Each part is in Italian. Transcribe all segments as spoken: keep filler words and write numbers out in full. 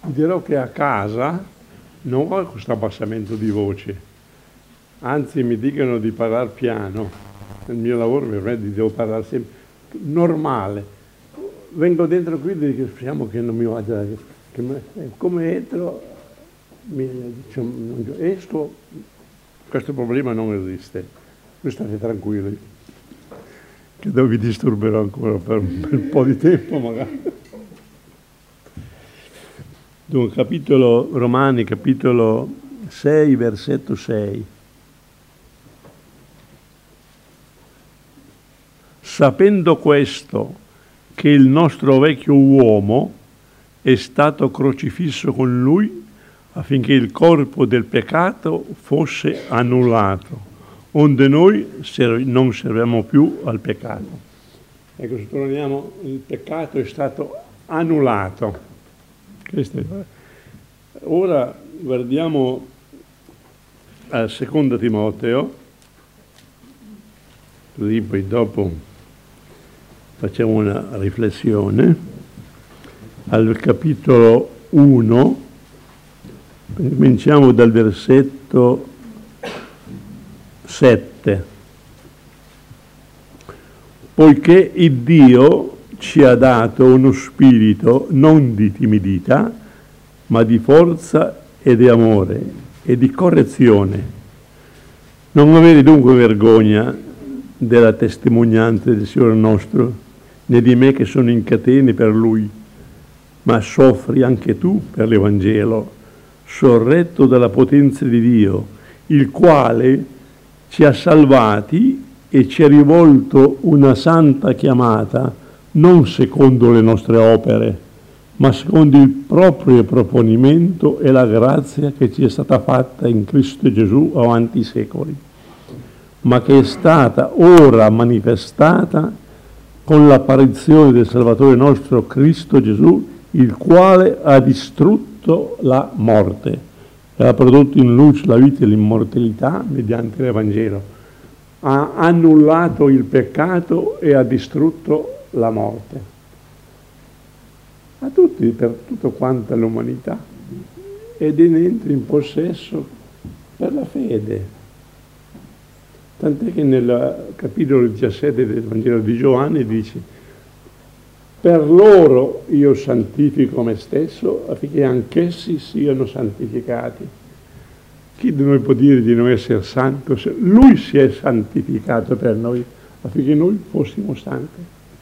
Vi dirò che a casa non ho questo abbassamento di voce, anzi mi dicono di parlare piano. Nel mio lavoro veramente devo parlare sempre normale. Vengo dentro qui e dico, speriamo che non mi vada, che me, come entro, mi, diciamo, esco, questo problema non esiste. Voi state tranquilli, che non vi disturberò ancora per, per un po' di tempo magari. Dunque, capitolo Romani, capitolo sei, versetto sei. Sapendo questo, che il nostro vecchio uomo è stato crocifisso con lui affinché il corpo del peccato fosse annullato, onde noi non serviamo più al peccato. Ecco, sottolineiamo, il peccato è stato annullato. Questo è. Ora guardiamo al secondo Timoteo, così poi dopo facciamo una riflessione, al capitolo uno, cominciamo dal versetto sette. Poiché il Dio ci ha dato uno spirito non di timidità, ma di forza e di amore e di correzione. Non avere dunque vergogna della testimonianza del Signore nostro, né di me che sono in catene per Lui, ma soffri anche tu per l'Evangelo, sorretto dalla potenza di Dio, il quale ci ha salvati e ci ha rivolto una santa chiamata, non secondo le nostre opere, ma secondo il proprio proponimento e la grazia che ci è stata fatta in Cristo Gesù avanti i secoli, ma che è stata ora manifestata con l'apparizione del Salvatore nostro Cristo Gesù, il quale ha distrutto la morte e ha prodotto in luce la vita e l'immortalità mediante l'Evangelo. Ha annullato il peccato e ha distrutto la morte. A tutti, per tutta quanta l'umanità. Ed ne entra in possesso per la fede. Tant'è che nel capitolo diciassette del Vangelo di Giovanni dice: per loro io santifico me stesso affinché anch'essi siano santificati. Chi di noi può dire di non essere santo? Lui si è santificato per noi affinché noi fossimo santi.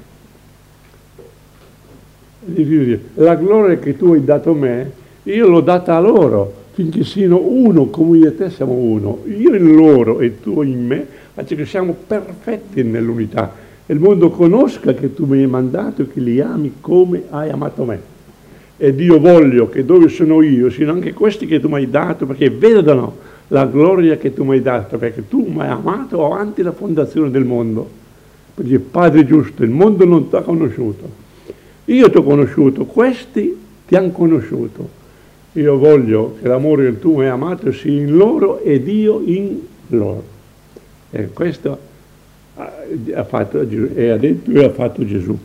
La gloria che tu hai dato a me, io l'ho data a loro, finché siano uno come io e te siamo uno, io in loro e tu in me, perché siamo perfetti nell'unità. E il mondo conosca che tu mi hai mandato e che li ami come hai amato me. Ed io voglio che dove sono io siano anche questi che tu mi hai dato, perché vedano la gloria che tu mi hai dato, perché tu mi hai amato avanti la fondazione del mondo. Perché Padre giusto, il mondo non ti ha conosciuto. Io ti ho conosciuto, questi ti hanno conosciuto. Io voglio che l'amore che tu mi hai amato sia in loro ed io in loro. E questo ha fatto Gesù, e ha detto e ha fatto Gesù.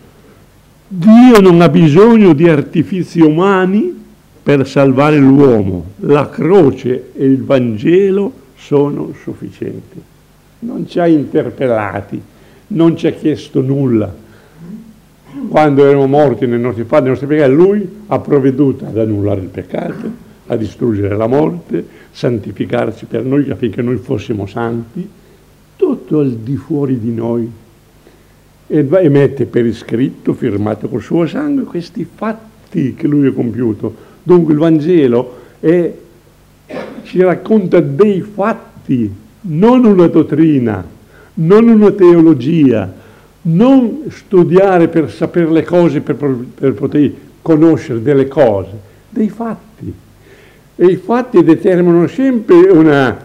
Dio non ha bisogno di artifici umani per salvare l'uomo. La croce e il Vangelo sono sufficienti. Non ci ha interpellati, non ci ha chiesto nulla. Quando eravamo morti nei nostri fatti, nei nostri peccati, Lui ha provveduto ad annullare il peccato, a distruggere la morte, santificarci per noi affinché noi fossimo santi, tutto al di fuori di noi. E, e mette per iscritto, firmato col suo sangue, questi fatti che Lui ha compiuto. Dunque il Vangelo è, ci racconta dei fatti, non una dottrina, non una teologia, non studiare per sapere le cose, per, per poter conoscere delle cose, dei fatti. E i fatti determinano sempre una,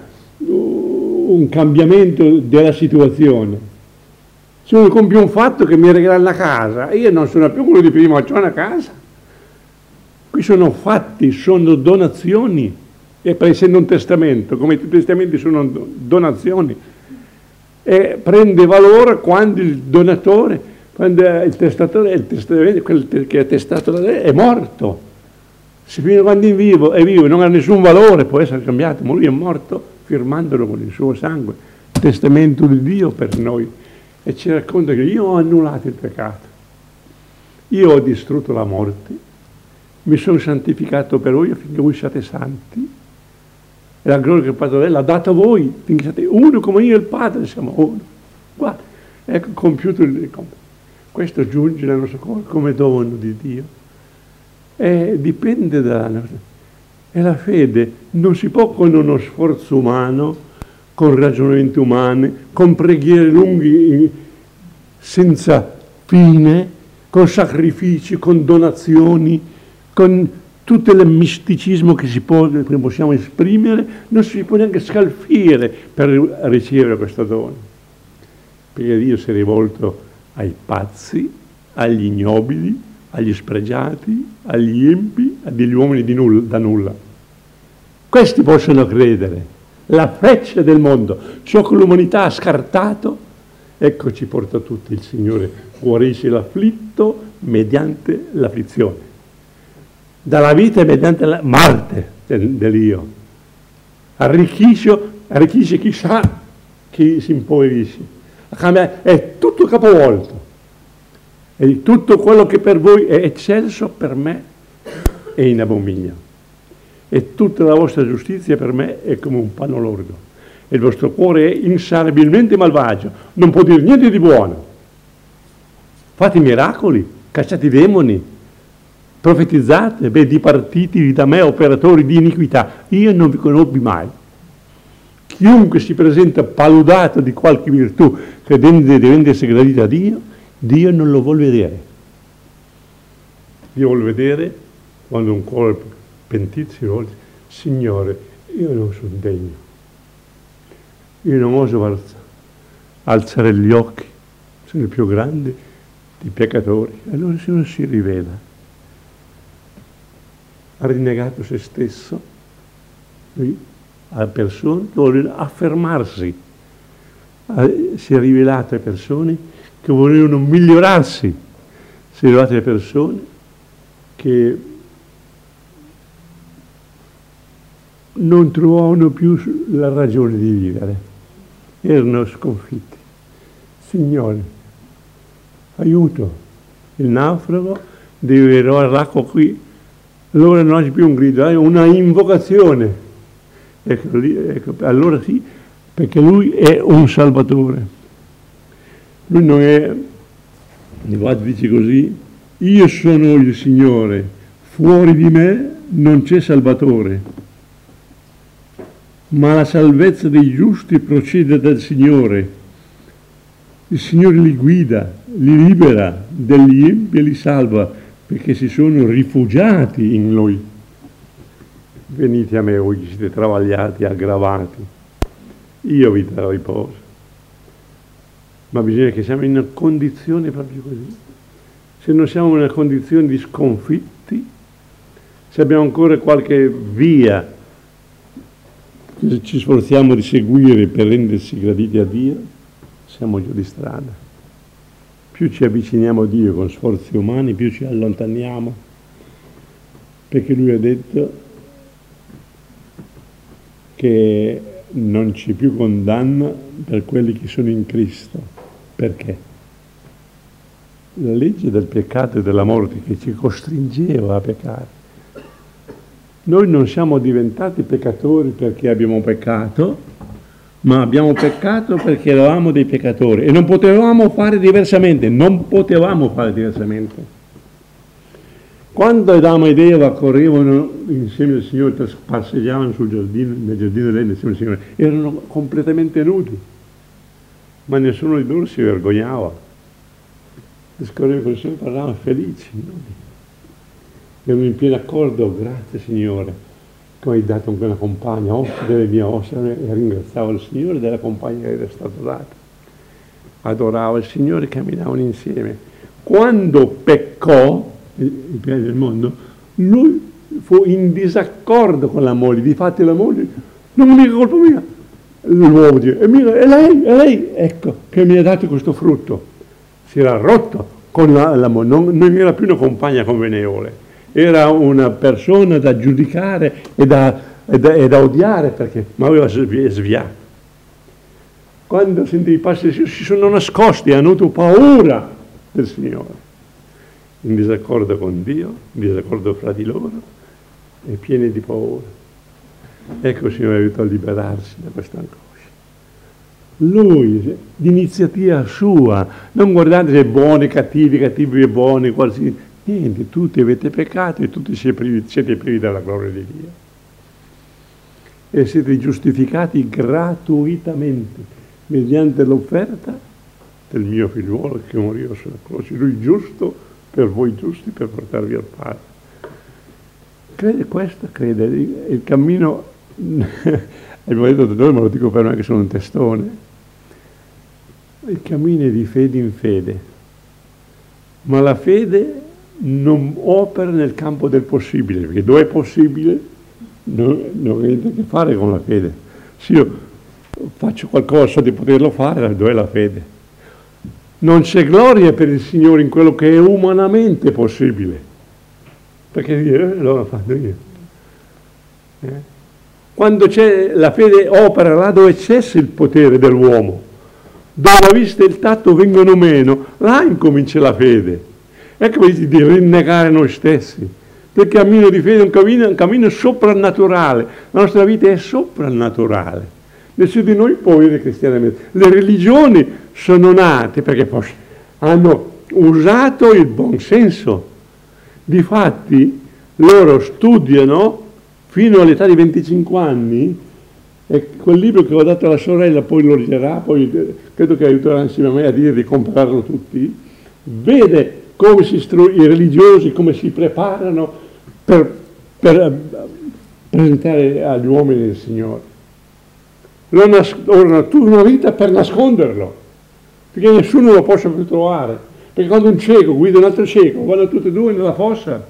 un cambiamento della situazione. Se uno compie un fatto che mi regala una casa, io non sono più quello di prima, ho una casa. Qui sono fatti, sono donazioni, e per essendo un testamento, come tutti i testamenti sono donazioni, e prende valore quando il donatore, quando il testatore, il testamento, quel che è testato da lei, è morto. Se fino a quando è vivo, è vivo, non ha nessun valore, può essere cambiato, ma lui è morto firmandolo con il suo sangue, testamento di Dio per noi. E ci racconta che io ho annullato il peccato, io ho distrutto la morte, mi sono santificato per voi affinché voi siate santi, e la gloria che il Padre l'ha data a voi, finché siate uno come io e il Padre siamo uno. Guarda, ecco compiuto il compito. Questo giunge nel nostro cuore come dono di Dio. E dipende dalla nostra. E la fede non si può con uno sforzo umano, con ragionamenti umani, con preghiere lunghe senza fine, con sacrifici, con donazioni, con tutto il misticismo che, si può, che possiamo esprimere, non si può neanche scalfire per ricevere questo dono. Perché Dio si è rivolto ai pazzi, agli ignobili, agli spregiati, agli empi, a degli uomini di nulla, da nulla. Questi possono credere, la freccia del mondo, ciò che l'umanità ha scartato, ecco ci porta tutti il Signore, guarisce l'afflitto mediante l'afflizione, dalla vita mediante la morte del, dell'io, arricchisce, arricchisce chi sa, chi si impoverisce, è tutto capovolto. E tutto quello che per voi è eccelso, per me è in abominio. E tutta la vostra giustizia per me è come un panno lordo. E il vostro cuore è insanabilmente malvagio, non può dire niente di buono. Fate miracoli, cacciate i demoni, profetizzate, beh, dipartitevi da me, operatori di iniquità. Io non vi conobbi mai. Chiunque si presenta paludato di qualche virtù, credendo di rendersi gradito a Dio, Dio non lo vuol vedere. Dio vuol vedere quando un cuore pentito si vuole, Signore, io non sono degno. Io non oso alzare gli occhi, sono il più grande dei peccatori. Allora il Signore si rivela. Ha rinnegato se stesso, lui a persone che vogliono affermarsi. Si è rivelato a persone che volevano migliorarsi, si è rivelato alle persone che non trovavano più la ragione di vivere, erano sconfitti. Signore, aiuto, il naufrago deve arrivare all'acqua qui, allora non c'è più un grido, è una invocazione. Ecco, lì, ecco, allora sì, perché lui è un salvatore. Lui non è, guarda, dice così, io sono il Signore, fuori di me non c'è salvatore, ma la salvezza dei giusti procede dal Signore. Il Signore li guida, li libera, degli empi e li salva, perché si sono rifugiati in Lui. Venite a me voi che siete travagliati, aggravati, io vi darò riposo. Ma bisogna che siamo in una condizione proprio così. Se non siamo in una condizione di sconfitti, se abbiamo ancora qualche via che ci sforziamo di seguire per rendersi graditi a Dio, siamo giù di strada. Più ci avviciniamo a Dio con sforzi umani, più ci allontaniamo, perché Lui ha detto che non c'è più condanna per quelli che sono in Cristo. Perché? La legge del peccato e della morte che ci costringeva a peccare. Noi non siamo diventati peccatori perché abbiamo peccato, ma abbiamo peccato perché eravamo dei peccatori e non potevamo fare diversamente, non potevamo fare diversamente. Quando Adamo ed Eva correvano insieme al Signore, passeggiavano sul giardino, nel giardino dell'Eden insieme al Signore, erano completamente nudi, ma nessuno di loro si vergognava. Scorrevano con il Signore, parlavano felici, nudi. Erano in pieno accordo, grazie Signore, che mi hai dato anche una compagna, ossa delle mie ossa, e ringraziavo il Signore della compagna che era stata data. Adorava il Signore e camminavano insieme. Quando peccò, il piede del mondo, lui fu in disaccordo con la moglie. Difatti la moglie, non è mica colpa mia, l'uomo dice, è mia, è lei, è lei, ecco, che mi ha dato questo frutto. Si era rotto con la, la moglie, non, non era più una compagna convenevole, era una persona da giudicare e da, e da, e da odiare perché mi aveva sviato. Quando sentì i passi del Signore si sono nascosti, hanno avuto paura del Signore, in disaccordo con Dio, in disaccordo fra di loro e pieni di paura. Ecco il Signore aiuta a liberarsi da questa angoscia. Lui, d'iniziativa sua, non guardate se buoni, cattivi, cattivi e buoni, qualsiasi, niente, tutti avete peccato e tutti siete privi, siete privi della gloria di Dio. E siete giustificati gratuitamente, mediante l'offerta del mio figliuolo che moriva sulla croce. Lui giusto per voi giusti, per portarvi al Padre. Crede questo, crede, il cammino, abbiamo detto da noi, ma lo dico per me che sono un testone, il cammino è di fede in fede, ma la fede non opera nel campo del possibile, perché dove è possibile non, non ha niente a che fare con la fede. Se io faccio qualcosa di poterlo fare, dove è la fede? Non c'è gloria per il Signore in quello che è umanamente possibile, perché eh, l'ho fatto io. Eh? Quando c'è la fede opera là dove cessa il potere dell'uomo, dove la vista e il tatto vengono meno, là incomincia la fede. Ecco di rinnegare noi stessi, perché il cammino di fede è un cammino, un cammino soprannaturale, la nostra vita è soprannaturale. Nessuno di noi può vivere cristianamente. Le religioni sono nate perché hanno usato il buon senso. Difatti loro studiano fino all'età di venticinque anni, e quel libro che ho dato alla sorella poi lo leggerà, poi credo che aiuterà insieme a me a dire di comprarlo tutti, vede come si stru- i religiosi come si preparano per, per presentare agli uomini il Signore. Loro tutta una vita per nasconderlo, perché nessuno lo possa più trovare, perché quando un cieco guida un altro cieco, vanno tutti e due nella fossa.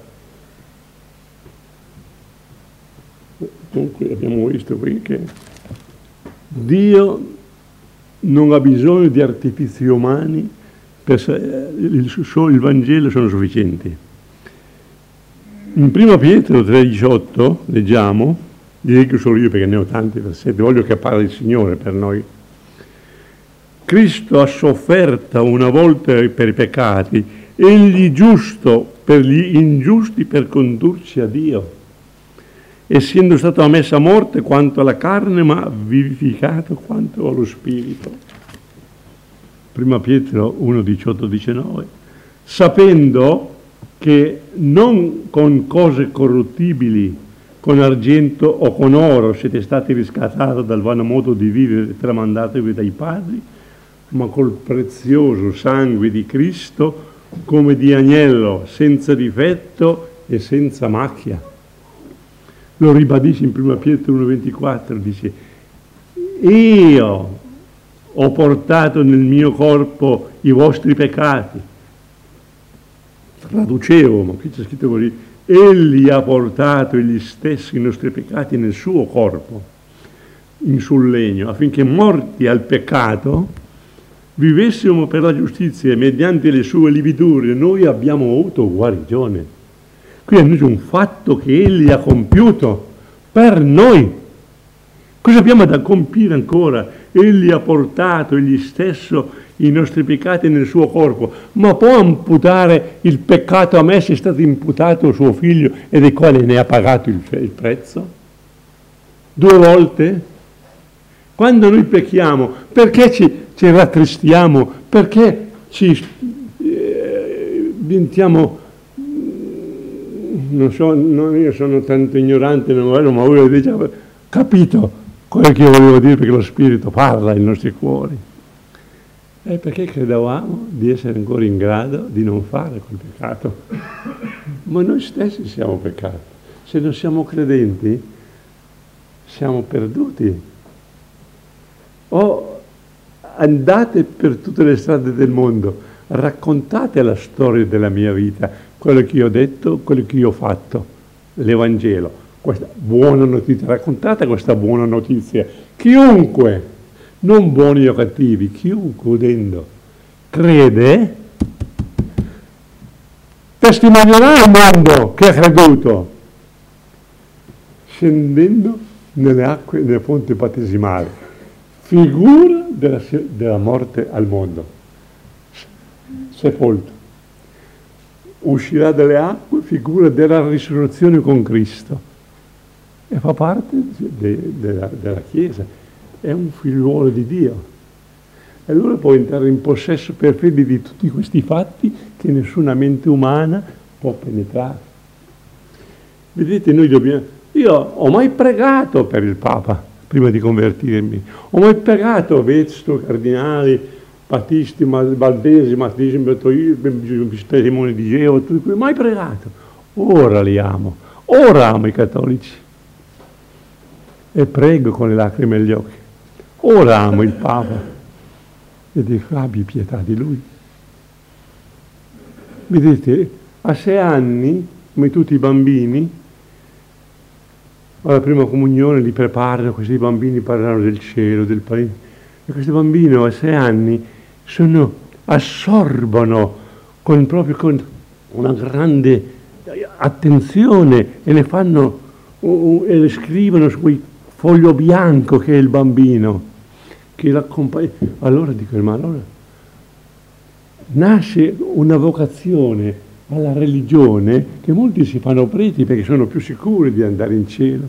Comunque abbiamo visto qui che Dio non ha bisogno di artifici umani, per il, il Vangelo sono sufficienti. In prima Pietro tre diciotto leggiamo, dico solo io perché ne ho tanti versetti, voglio che parli il Signore per noi. Cristo ha sofferto una volta per i peccati, egli giusto per gli ingiusti per condurci a Dio, essendo stato ammesso a morte quanto alla carne, ma vivificato quanto allo spirito. Prima Pietro uno diciotto diciannove, sapendo che non con cose corruttibili, con argento o con oro siete stati riscattati dal vano modo di vivere tramandatevi dai padri, ma col prezioso sangue di Cristo, come di agnello, senza difetto e senza macchia. Lo ribadisce in prima Pietro uno ventiquattro, dice: io ho portato nel mio corpo i vostri peccati. Traducevo, ma qui c'è scritto così: egli ha portato egli stessi i nostri peccati nel suo corpo, in sul legno, affinché morti al peccato vivessimo per la giustizia, e mediante le sue lividure noi abbiamo avuto guarigione. Qui è un fatto che egli ha compiuto per noi. Cosa abbiamo da compiere ancora? Egli ha portato egli stesso i nostri peccati nel suo corpo, ma può imputare il peccato a me se è stato imputato al suo figlio e del quale ne ha pagato il, il prezzo? Due volte? Quando noi pecchiamo, perché ci, ci rattristiamo? Perché ci eh, diventiamo, non so, non, io sono tanto ignorante, non voglio, ma voi avete già capito quello che io volevo dire, perché lo Spirito parla ai nostri cuori. E perché credevamo di essere ancora in grado di non fare quel peccato. Ma noi stessi siamo peccati. Se non siamo credenti, siamo perduti. O andate per tutte le strade del mondo, raccontate la storia della mia vita, quello che io ho detto, quello che io ho fatto, l'Evangelo. Questa buona notizia, raccontate questa buona notizia. Chiunque, non buoni o cattivi, chiunque udendo crede, testimonierà il mondo che ha creduto, scendendo nelle acque delle fonti battesimali, figura della, della morte al mondo, sepolto. Uscirà dalle acque, figura della risurrezione con Cristo, e fa parte de, de, della, della Chiesa, è un figliuolo di Dio. E allora può entrare in possesso per fede di tutti questi fatti che nessuna mente umana può penetrare. Vedete, noi dobbiamo... Io ho mai pregato per il Papa prima di convertirmi, ho mai pregato Vesto, cardinali, Battisti, Valdesi, Mattesimi, testimoni di Geova, tutti, mai pregato. Ora li amo, ora amo i cattolici e prego con le lacrime agli occhi. Ora amo il Papa e dico, abbi pietà di lui. Vedete, a sei anni, come tutti i bambini, alla prima comunione li preparano, questi bambini parlano del cielo, del paese. E questi bambini a sei anni sono, assorbono con, proprio con una grande attenzione e le fanno, uh, e le scrivono su quel foglio bianco che è il bambino, che l'accompagna. Allora dico, ma allora nasce una vocazione alla religione che molti si fanno preti perché sono più sicuri di andare in cielo.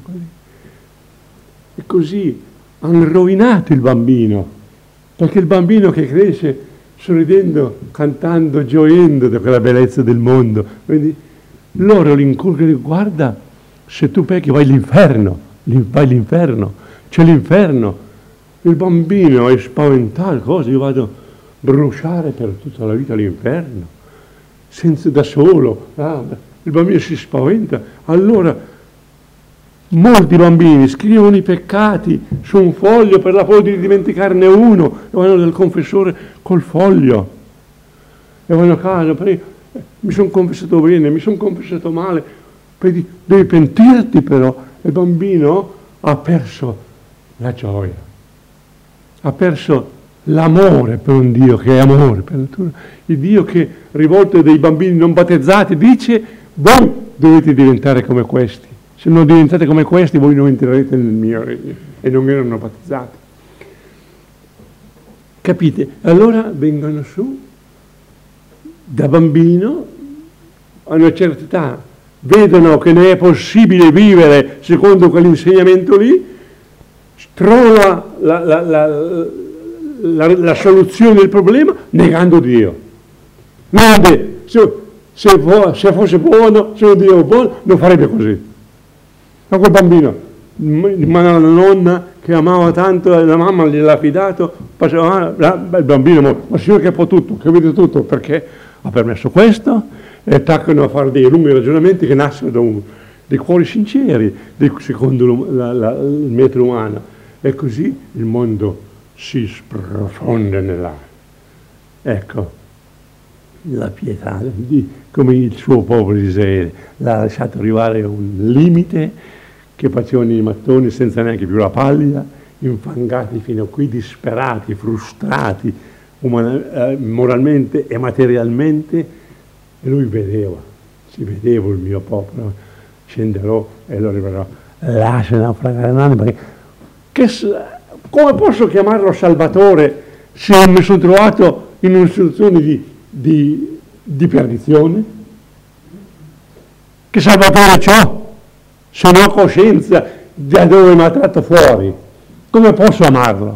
E così hanno rovinato il bambino, perché il bambino che cresce sorridendo, cantando, gioendo da quella bellezza del mondo, vedi? Loro li inculcano, guarda, se tu pecchi vai all'inferno, vai all'inferno, c'è l'inferno. Il bambino è spaventato, cosa? Io vado a bruciare per tutta la vita all'inferno, senza da solo. Ah, il bambino si spaventa. Allora, molti bambini scrivono i peccati su un foglio per la paura di dimenticarne uno, e vanno dal confessore col foglio. E vanno a casa, prego, mi sono confessato bene, mi sono confessato male, devi pentirti però. Il bambino ha perso la gioia. Ha perso l'amore per un Dio che è amore per natura. Il Dio che, rivolto a dei bambini non battezzati, dice: voi dovete diventare come questi. Se non diventate come questi, voi non entrerete nel mio regno. E non erano battezzati. Capite? Allora vengono su, da bambino, a una certa età, vedono che ne è possibile vivere secondo quell'insegnamento lì, trova la, la, la, la, la soluzione del problema negando Dio. Nade, se, se, se fosse buono, se Dio è buono, non farebbe così. Ma quel bambino, ma la nonna che amava tanto, la mamma gliel'ha affidato, passava, ah, il bambino, ma signore che ha potuto, che vede tutto, perché ha permesso questo, e attaccano a fare dei lunghi ragionamenti che nascono da un, dei cuori sinceri, secondo la, la, il metro umano. E così il mondo si sprofonda nell'aria. Ecco, la pietà, come il suo popolo di Israele, l'ha lasciato arrivare a un limite che facevano i mattoni senza neanche più la paglia, infangati fino a qui, disperati, frustrati umana, eh, moralmente e materialmente, e lui vedeva, si vedeva il mio popolo, scenderò e lo arriverò, lascia naufragare l'anima, perché che, come posso chiamarlo Salvatore se mi sono trovato in una situazione di, di, di perdizione? Che Salvatore c'ho? Se non ho coscienza da dove mi ha tratto fuori, come posso amarlo?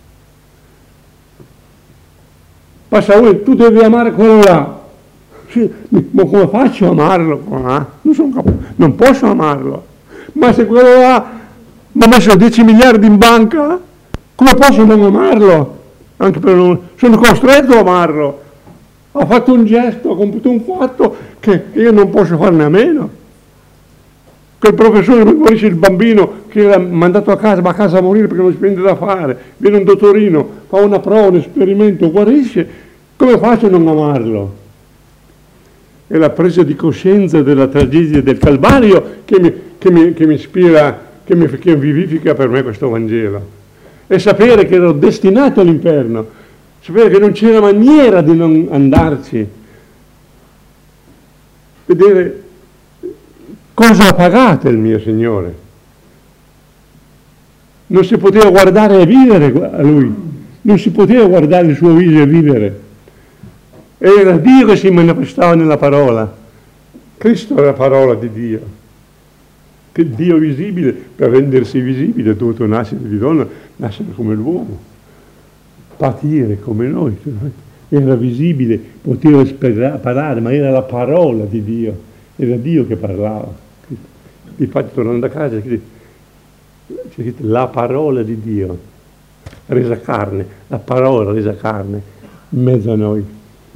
Passa lui, tu devi amare quello là. Sì, ma come faccio a amarlo? Ah, non, sono capace, non posso amarlo. Ma se quello là mi ha messo dieci miliardi in banca, come posso non amarlo? Anche per non, sono costretto a amarlo. Ha fatto un gesto, ha compiuto un fatto che io non posso farne a meno. Quel professore che guarisce il bambino che era mandato a casa, va a casa a morire perché non si prende da fare, viene un dottorino, fa una prova, un esperimento, guarisce, come faccio a non amarlo? È la presa di coscienza della tragedia del Calvario che mi, che mi, che mi ispira, che mi, che vivifica per me questo Vangelo. E sapere che ero destinato all'inferno, sapere che non c'era maniera di non andarci. vedere cosa ha pagato il mio Signore. Non si poteva guardare e vivere a Lui, non si poteva guardare il suo viso e vivere. Era Dio che si manifestava nella parola. Cristo è la parola di Dio. Che Dio visibile, per rendersi visibile, è dovuto nascere di donna, nascere come l'uomo, patire come noi. Era visibile, poteva parlare, ma era la parola di Dio, era Dio che parlava. Infatti, tornando a casa, c'è scritto la parola di Dio, resa carne, la parola resa carne, in mezzo a noi.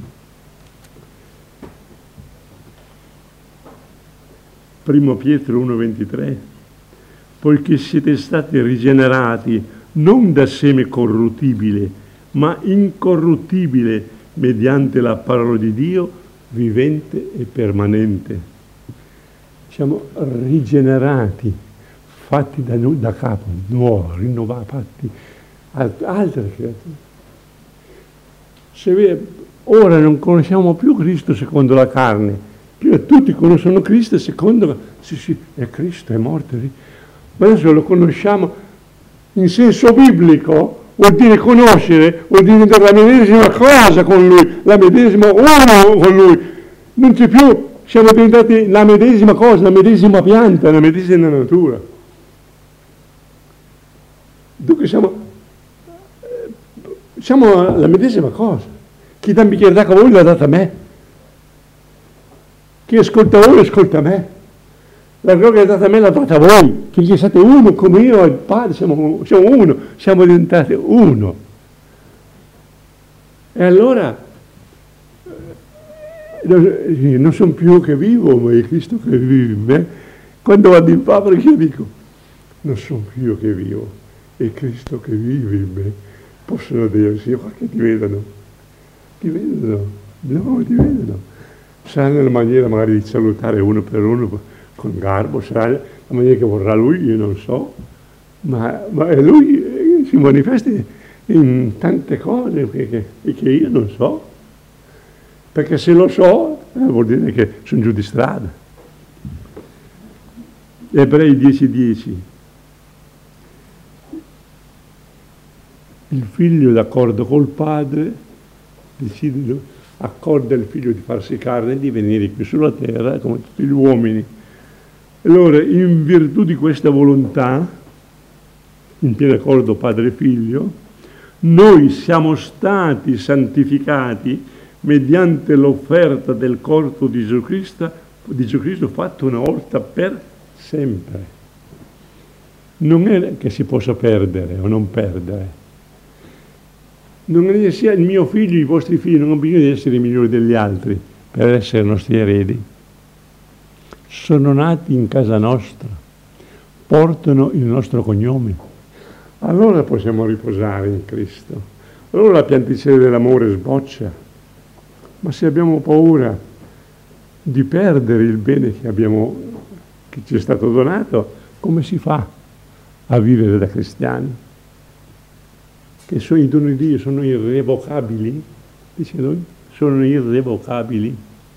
Primo Pietro uno ventitré, poiché siete stati rigenerati non da seme corruttibile, ma incorruttibile, mediante la parola di Dio, vivente e permanente. Siamo rigenerati, fatti da, noi, da capo, nuovi, rinnovati, fatti altre creature. Se ora non conosciamo più Cristo secondo la carne, più tutti conoscono Cristo secondo, sì sì, è Cristo, è morto, sì. Ma adesso lo conosciamo in senso biblico, vuol dire conoscere, vuol dire la medesima cosa con Lui, la medesima uno con Lui. Non c'è più, siamo diventati la medesima cosa, la medesima pianta, la medesima natura. Dunque siamo, siamo la medesima cosa. Chi dà un bicchiere d'acqua a voi l'ha data a me. Chi ascolta voi ascolta me. La gloria che è data a me l'ha data a voi. Finché siete uno come io e il Padre, siamo, siamo uno, siamo diventati uno. E allora non sono più io che vivo, ma è Cristo che vive in me. Quando vado in fabbrica io dico, non sono più io che vivo, è Cristo che vive in me. Possono dire, sì, ma che ti vedono? Ti vedono? No, ti vedono. Sarà nella maniera magari di salutare uno per uno con garbo, sarà la maniera che vorrà lui, io non so, ma, ma lui si manifesta in tante cose che, che, che io non so, perché se lo so eh, vuol dire che sono giù di strada. Ebrei dieci dieci. Il figlio d'accordo col padre decide, accorda il figlio di farsi carne e di venire qui sulla terra come tutti gli uomini. Allora, in virtù di questa volontà, in pieno accordo padre e figlio, noi siamo stati santificati mediante l'offerta del corpo di Gesù Cristo, di Gesù Cristo fatto una volta per sempre. Non è che si possa perdere o non perdere. Non è che sia il mio figlio, i vostri figli, non hanno bisogno di essere migliori degli altri per essere nostri eredi. Sono nati in casa nostra, portano il nostro cognome. Allora possiamo riposare in Cristo. Allora la pianticella dell'amore sboccia. Ma se abbiamo paura di perdere il bene che abbiamo, che ci è stato donato, come si fa a vivere da cristiani? Che sono i doni di Dio, sono irrevocabili, dice lui, sono irrevocabili.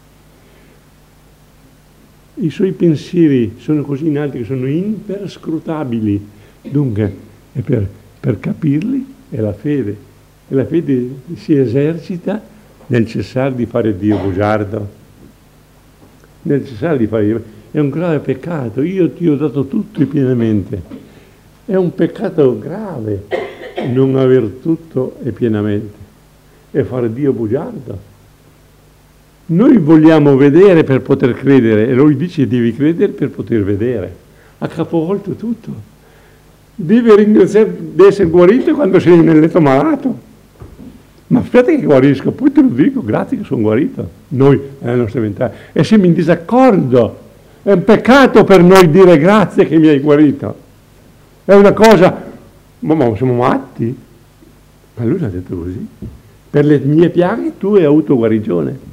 I suoi pensieri sono così in alto che sono imperscrutabili, dunque è per, per capirli è la fede, e la fede si esercita nel cessare di fare Dio bugiardo, nel cessare di fare Dio. È un grave peccato, io ti ho dato tutto pienamente, è un peccato grave non aver tutto e pienamente e fare Dio bugiardo. Noi vogliamo vedere per poter credere e lui dice devi credere per poter vedere. Ha capovolto tutto. Devi ringraziare di essere guarito quando sei nel letto malato. Ma aspetta che guarisco, poi te lo dico, grazie che sono guarito. Noi, nella nostra mentalità, e siamo in disaccordo. È un peccato per noi dire grazie che mi hai guarito. È una cosa, ma, ma siamo matti? Ma lui l'ha detto così. Per le mie piaghe tu hai avuto guarigione.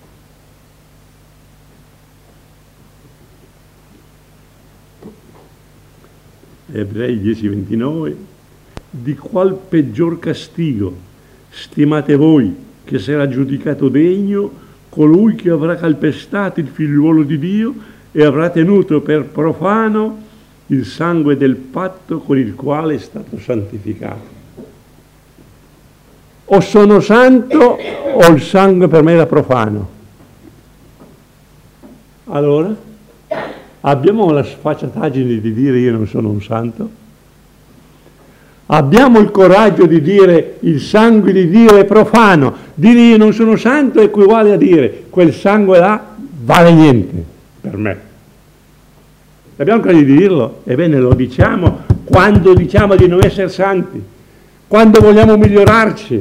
Ebrei dieci ventinove, di qual peggior castigo stimate voi che sarà giudicato degno colui che avrà calpestato il figliuolo di Dio e avrà tenuto per profano il sangue del patto con il quale è stato santificato. O sono santo o il sangue per me era profano. Allora, abbiamo la sfacciataggine di dire io non sono un santo? Abbiamo il coraggio di dire il sangue di Dio è profano? Dire io non sono santo equivale a dire quel sangue là vale niente per me. Abbiamo il coraggio di dirlo? Ebbene, lo diciamo quando diciamo di non essere santi, quando vogliamo migliorarci,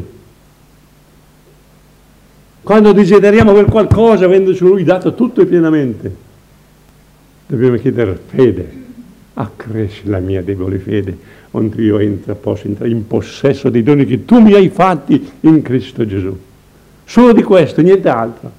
quando desideriamo per qualcosa, avendoci Lui dato tutto e pienamente. Dobbiamo chiedere fede. Accresci la mia debole fede, onde io entra, posso entrare in possesso dei doni che tu mi hai fatti in Cristo Gesù. Solo di questo, niente altro.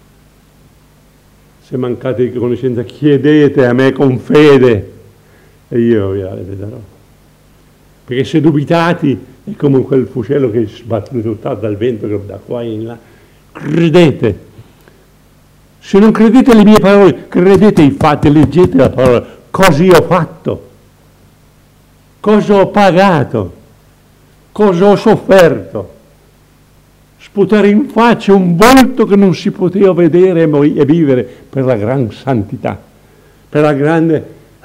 Se mancate di conoscenza, chiedete a me con fede e io vi darò. Perché se dubitate è come quel fuscello che sbatte tuttato dal vento che da qua in là. Credete. Se non credete alle mie parole, credete ai fatti, leggete la parola. Cosa io ho fatto? Cosa ho pagato? Cosa ho sofferto? Sputare in faccia un volto che non si poteva vedere e vivere per la gran santità, per la grande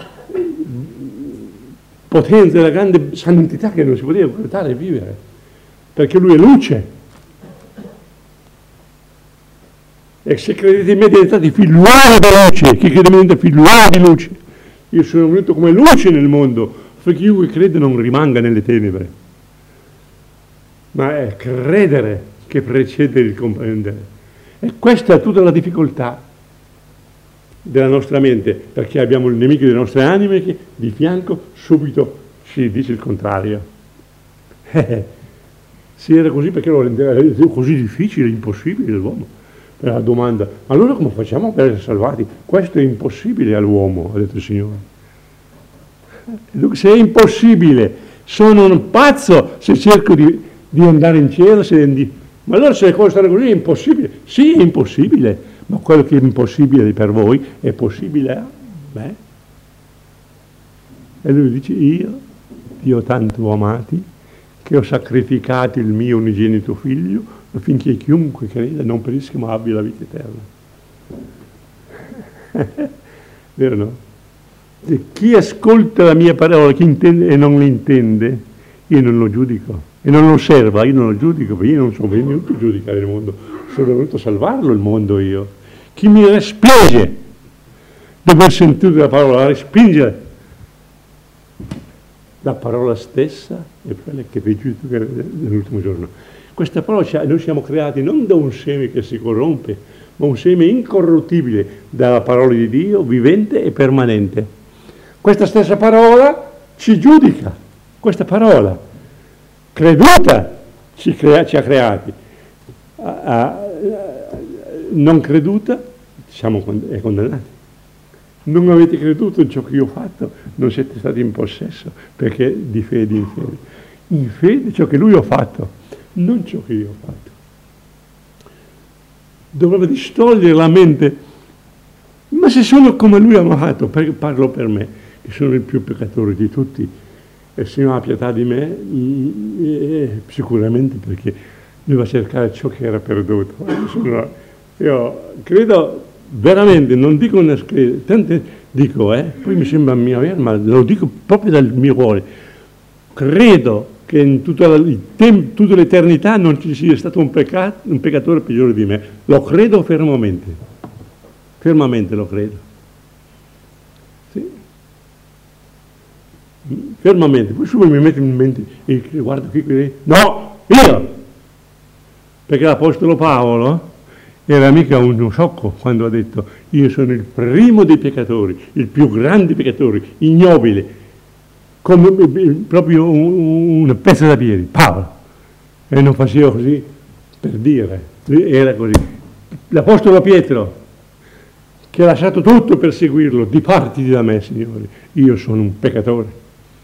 potenza, la grande santità che non si poteva guardare e vivere, perché Lui è luce. E se credete in me diventate figliuoli della luce, chi crede in me diventa figliuolo di luce. Io sono venuto come luce nel mondo, perché chiunque crede non rimanga nelle tenebre. Ma è credere che precede il comprendere. E questa è tutta la difficoltà della nostra mente, perché abbiamo il nemico delle nostre anime che di fianco subito ci dice il contrario. Eh, se era così, perché lo rendeva così difficile, impossibile l'uomo? La domanda, allora come facciamo per essere salvati? Questo è impossibile all'uomo, ha detto il Signore. Se è impossibile, sono un pazzo se cerco di, di andare in cielo, se di... ma allora se le cose stanno così è impossibile. Sì, è impossibile, ma quello che è impossibile per voi è possibile a me. E lui dice, io ti ho tanto amati che ho sacrificato il mio unigenito figlio affinché chiunque creda non perisca ma abbia la vita eterna. Vero no? E chi ascolta la mia parola, chi intende e non l'intende, io non lo giudico. E non lo osserva, io non lo giudico, perché io non sono venuto a giudicare il mondo, sono venuto a salvarlo il mondo io. Chi mi respinge dopo aver sentito la parola, respingere la parola stessa è quella che vi giudico nell'ultimo giorno. Questa parola, noi siamo creati non da un seme che si corrompe, ma un seme incorruttibile dalla parola di Dio, vivente e permanente. Questa stessa parola ci giudica, questa parola, creduta, ci, crea, ci ha creati, a, a, a, non creduta, siamo è condannati. Non avete creduto in ciò che io ho fatto, non siete stati in possesso, perché di fede in fede. In fede ciò che Lui ha fatto, non ciò che io ho fatto. Dovrebbe distogliere la mente, ma se sono come Lui ha fatto, perché parlo per me, che sono il più peccatore di tutti, e il Signore ha pietà di me, e sicuramente perché Lui va a cercare ciò che era perduto. Io, io credo veramente, non dico una scritta, tante dico, eh, poi mi sembra mia vera, ma lo dico proprio dal mio cuore, credo che in tutta, la, tem, tutta l'eternità non ci sia stato un, peccato, un peccatore peggiore di me. Lo credo fermamente. Fermamente lo credo. Sì. Fermamente. Poi subito mi metto in mente, e guardo qui, qui, no, io! Perché l'Apostolo Paolo era mica un sciocco quando ha detto, io sono il primo dei peccatori, il più grande peccatore, ignobile, come proprio una pezza da piedi, Paolo, e non faceva così per dire, era così. L'Apostolo Pietro, che ha lasciato tutto per seguirlo, dipartiti da me, Signore, io sono un peccatore.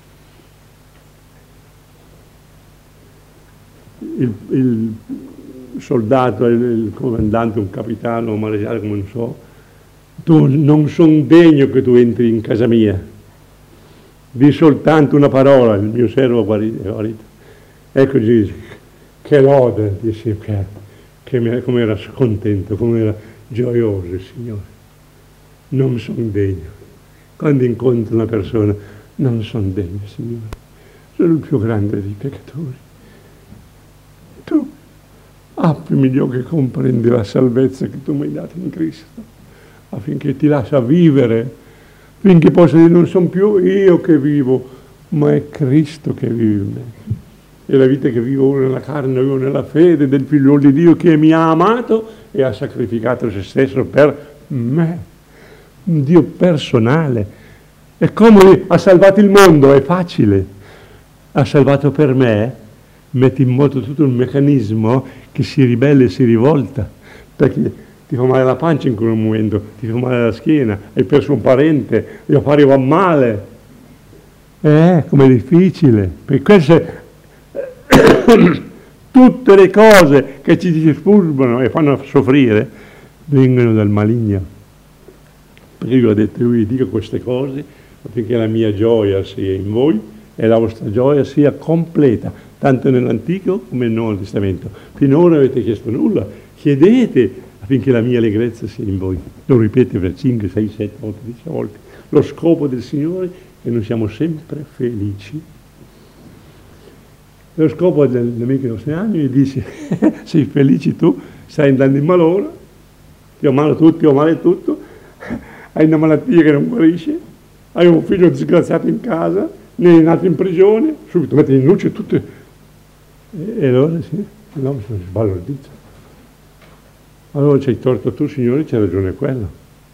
Il, il, soldato, il, il comandante, un capitano, un maresciallo, come non so, tu non sono degno che tu entri in casa mia, di soltanto una parola, il mio servo guarito. guarito. Ecco Gesù, che lode, dice Pietro, che come era contento, come era gioioso il Signore. Non sono degno. Quando incontro una persona, non sono degno, Signore. Sono il più grande dei peccatori. Tu aprimi gli occhi e comprendi la salvezza che tu mi hai dato in Cristo, affinché ti lascia vivere, finché possa dire non sono più io che vivo, ma è Cristo che vive in me. E la vita che vivo nella carne, vivo nella fede del Figlio di Dio che mi ha amato e ha sacrificato se stesso per me. Un Dio personale. È come ha salvato il mondo, è facile. Ha salvato per me, mette in moto tutto un meccanismo che si ribella e si rivolta, perché ti fa male la pancia in quel momento, ti fa male la schiena, hai perso un parente, gli affari vanno male. Eh, com'è difficile. Per queste tutte le cose che ci disturbano e fanno soffrire vengono dal maligno. Perché io ho detto, io vi dico queste cose affinché la mia gioia sia in voi e la vostra gioia sia completa, tanto nell'Antico come nel Nuovo Testamento. Finora non avete chiesto nulla, chiedete affinché la mia allegrezza sia in voi. Lo ripete per cinque, sei, sette, otto, dieci volte. Lo scopo del Signore è che noi siamo sempre felici. Lo scopo del nemico dei nostri anni gli dice, sei felice tu, stai andando in malora, ti ho male tutto, ti ho male tutto, hai una malattia che non guarisce, hai un figlio disgraziato in casa, ne è nato in prigione, subito metti in luce tutte. E, e allora sì, l'uomo si sbalordita. Allora c'hai torto tu, Signore, c'è ragione quella.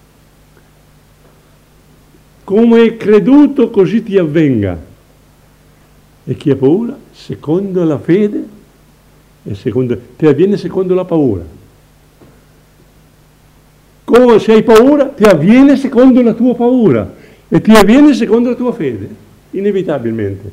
Come hai creduto, così ti avvenga. E chi ha paura? Secondo la fede, e secondo, ti avviene secondo la paura. Come se hai paura, ti avviene secondo la tua paura. E ti avviene secondo la tua fede, inevitabilmente.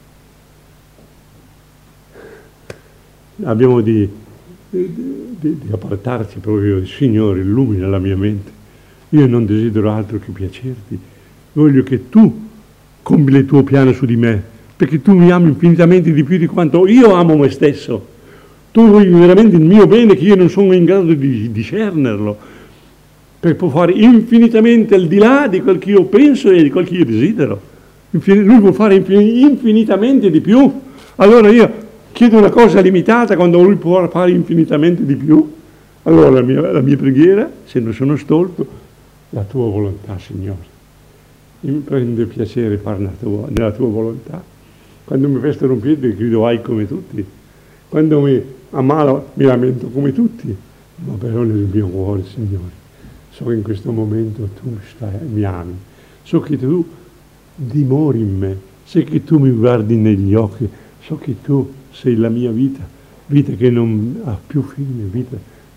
Abbiamo di, di, di, di appartarci proprio, Signore, illumina la mia mente. Io non desidero altro che piacerti. Voglio che tu compi il tuo piano su di me, perché tu mi ami infinitamente di più di quanto io amo me stesso. Tu vuoi veramente il mio bene che io non sono in grado di discernerlo, per può fare infinitamente al di là di quel che io penso e di quel che io desidero. Lui può fare infinitamente di più. Allora io chiedo una cosa limitata quando lui può fare infinitamente di più. Allora la mia, la mia preghiera, se non sono stolto, la tua volontà, Signore. Io mi prende piacere fare nella tua, nella tua volontà. Quando mi pestano un piede grido ai come tutti. Quando mi ammalo mi lamento come tutti. Ma però nel mio cuore, Signore, so che in questo momento tu stai, mi ami. So che tu dimori in me. So che tu mi guardi negli occhi. So che tu sei la mia vita. Vita che non ha più fine. Vita.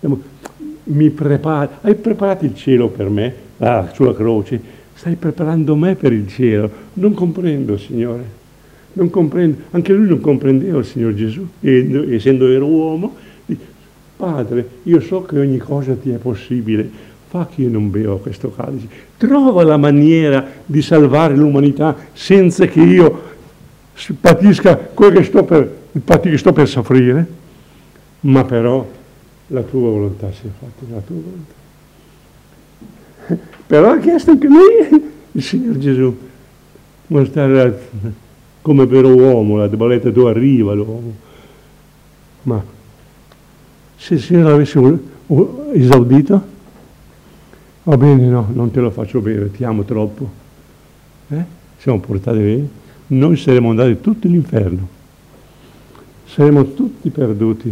Mi prepari. Hai preparato il cielo per me, là, sulla croce. Stai preparando me per il cielo. Non comprendo, Signore. Non comprendo, anche lui non comprendeva il Signor Gesù, e, essendo ero uomo, dice, Padre, io so che ogni cosa ti è possibile, fa che io non bevo questo calice, trova la maniera di salvare l'umanità senza che io patisca quello che sto per, il che sto per soffrire, ma però la tua volontà sia fatta, la tua volontà. Però ha chiesto anche lui, il Signor Gesù, mostrare come vero uomo, la debolezza dove arriva l'uomo. Ma se il Signore l'avesse esaudito, va bene, no, non te lo faccio bere, ti amo troppo. Eh? Siamo portati via, noi saremmo andati tutti all'inferno. Saremmo tutti perduti.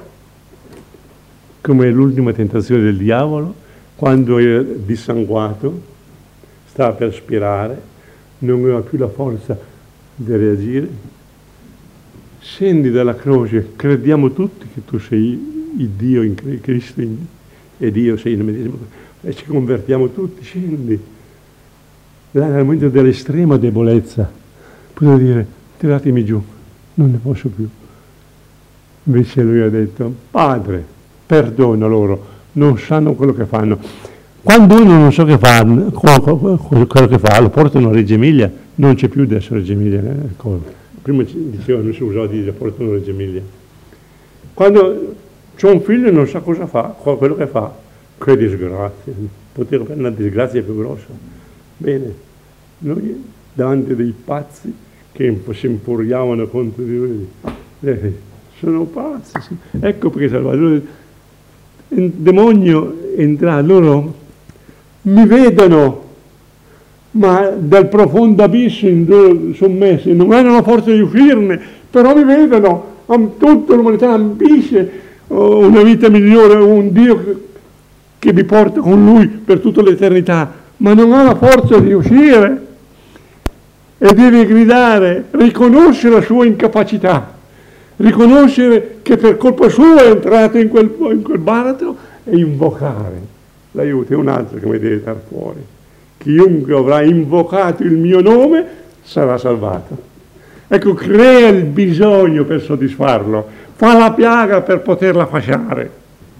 Come l'ultima tentazione del diavolo, quando era dissanguato, stava per spirare, non aveva più la forza di reagire. Scendi dalla croce, crediamo tutti che tu sei il Dio in Cristo e Dio sei il medesimo, e ci convertiamo tutti, scendi. Là nel momento dell'estrema debolezza, poteva dire, tiratemi giù, non ne posso più. Invece lui ha detto, Padre, perdona loro, non sanno quello che fanno. Quando uno non sa che fa, quello che fa, lo portano a Reggio Emilia, non c'è più adesso Reggio Emilia. Eh? Prima diceva, non si usava di dire, portano a Reggio Emilia. Quando c'è un figlio e non sa cosa fa, quello che fa, che disgrazia, poter avere una disgrazia più grossa. Bene, noi davanti a dei pazzi che si infuriavano contro di lui, eh, sono pazzi, sì. Ecco perché Salvatore, il demonio entra, loro mi vedono, ma dal profondo abisso in dove sono messi, non hanno la forza di uscirne, però mi vedono, tutta l'umanità ambisce una vita migliore, un Dio che, che mi porta con Lui per tutta l'eternità, ma non ha la forza di uscire e deve gridare, riconoscere la sua incapacità, riconoscere che per colpa sua è entrato in quel, in quel baratro e invocare l'aiuto. È un altro che mi deve dar fuori. Chiunque avrà invocato il mio nome sarà salvato. Ecco, crea il bisogno per soddisfarlo, fa la piaga per poterla fasciare.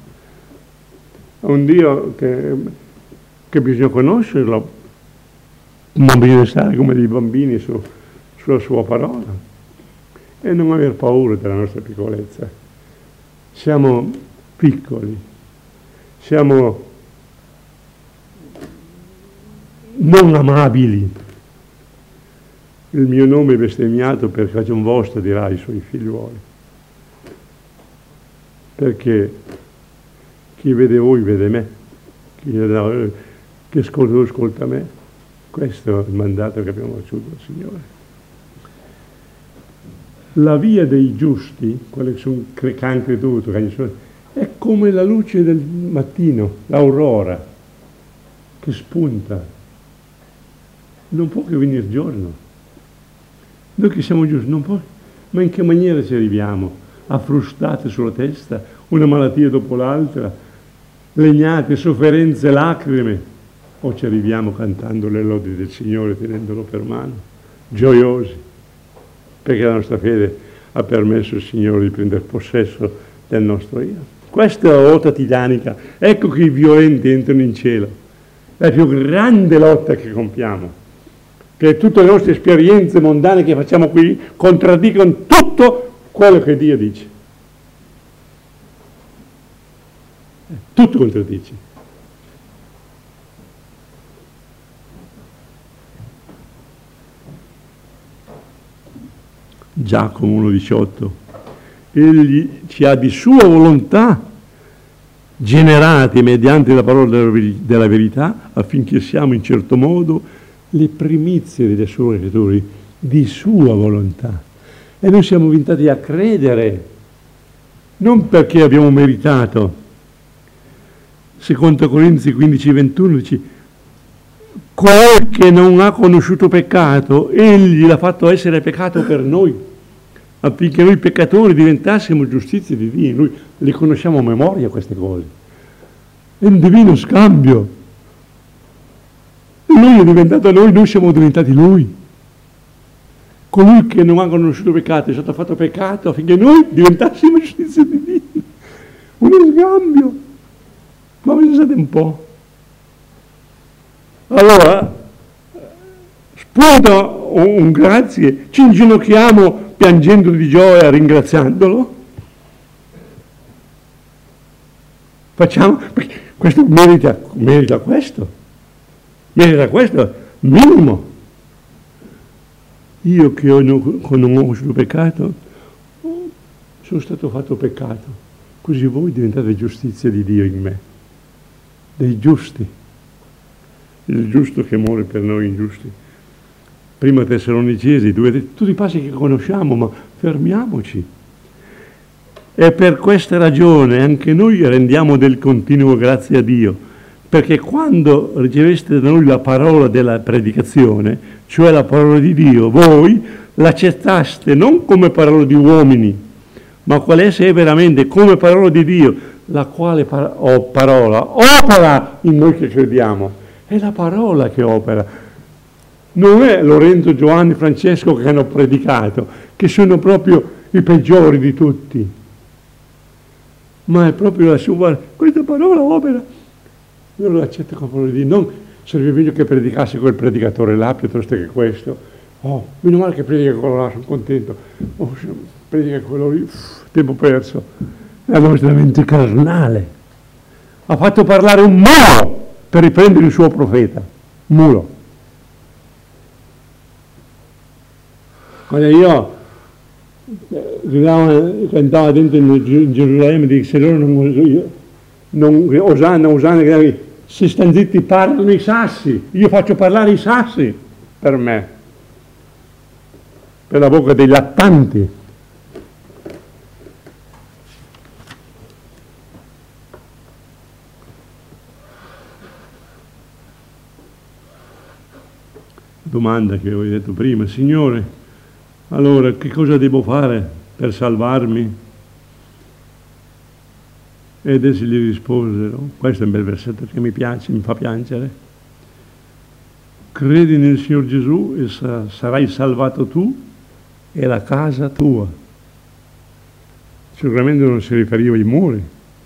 È un Dio che, che bisogna conoscerlo, ma bisogna stare come dei bambini su, sulla sua parola e non aver paura della nostra piccolezza. Siamo piccoli, siamo non amabili. Il mio nome è bestemmiato per cagion vostra, dirà ai suoi figliuoli. Perché chi vede voi vede me, chi, chi ascolta voi ascolta me. Questo è il mandato che abbiamo ricevuto dal Signore. La via dei giusti, quelli che, sono, che hanno creduto, che sono, è come la luce del mattino, l'aurora, che spunta. Non può che venire giorno. Noi che siamo giusti, non può. Ma in che maniera ci arriviamo? A frustate sulla testa, una malattia dopo l'altra, legnate, sofferenze, lacrime, o ci arriviamo cantando le lodi del Signore, tenendolo per mano, gioiosi, perché la nostra fede ha permesso il Signore di prendere possesso del nostro io. Questa è la lotta titanica. Ecco che i violenti entrano in cielo. La più grande lotta che compiamo, che tutte le nostre esperienze mondane che facciamo qui contraddicono tutto quello che Dio dice. Tutto contraddice. Giacomo uno diciotto, egli ci ha di sua volontà generati mediante la parola della verità affinché siamo in certo modo le primizie delle sue creature, di sua volontà. E noi siamo invitati a credere, non perché abbiamo meritato. Secondo Corinzi quindici ventuno dice, quel che non ha conosciuto peccato, egli l'ha fatto essere peccato per noi, affinché noi peccatori diventassimo giustizia di Dio. Noi le conosciamo a memoria queste cose. È un divino scambio. Lui è diventato noi, noi siamo diventati Lui. Colui che non ha conosciuto peccato è stato fatto peccato affinché noi diventassimo giustizia di Dio. Uno scambio. Ma pensate un po'. Allora, spunta un, un grazie, ci inginocchiamo piangendo di gioia, ringraziandolo. Facciamo, perché questo merita, merita questo, merita questo, minimo. Io che ho, non ho conosciuto peccato, sono stato fatto peccato, così voi diventate giustizia di Dio in me, dei giusti. Il giusto che muore per noi ingiusti. Prima Tessalonicesi, due, tutti i passi che conosciamo, ma fermiamoci. E per questa ragione anche noi rendiamo del continuo grazie a Dio, perché quando riceveste da noi la parola della predicazione, cioè la parola di Dio, voi l'accettaste non come parola di uomini, ma qual è veramente come parola di Dio, la quale par- oh, parola opera in noi che crediamo. È la parola che opera. Non è Lorenzo, Giovanni, Francesco che hanno predicato, che sono proprio i peggiori di tutti. ma è proprio la sua, questa parola opera. Io lo accetto con valore di non serve meglio che predicasse quel predicatore là piuttosto che questo. Oh, meno male che predica quello là, sono contento. Oh, predica quello lì, uff, tempo perso. La nostra mente carnale ha fatto parlare un mulo per riprendere il suo profeta. Mulo. Quando io eh, cantavo dentro in Gerusalemme, dico, se loro non, io, non osano, osano, se stanno zitti parlano i sassi, io faccio parlare i sassi per me, per la bocca dei lattanti. Domanda che ho detto prima, Signore, allora che cosa devo fare per salvarmi? Ed essi gli risposero, questo è un bel versetto che mi piace, mi fa piangere, credi nel Signor Gesù e sa- sarai salvato tu e la casa tua. Sicuramente non si riferiva ai muri,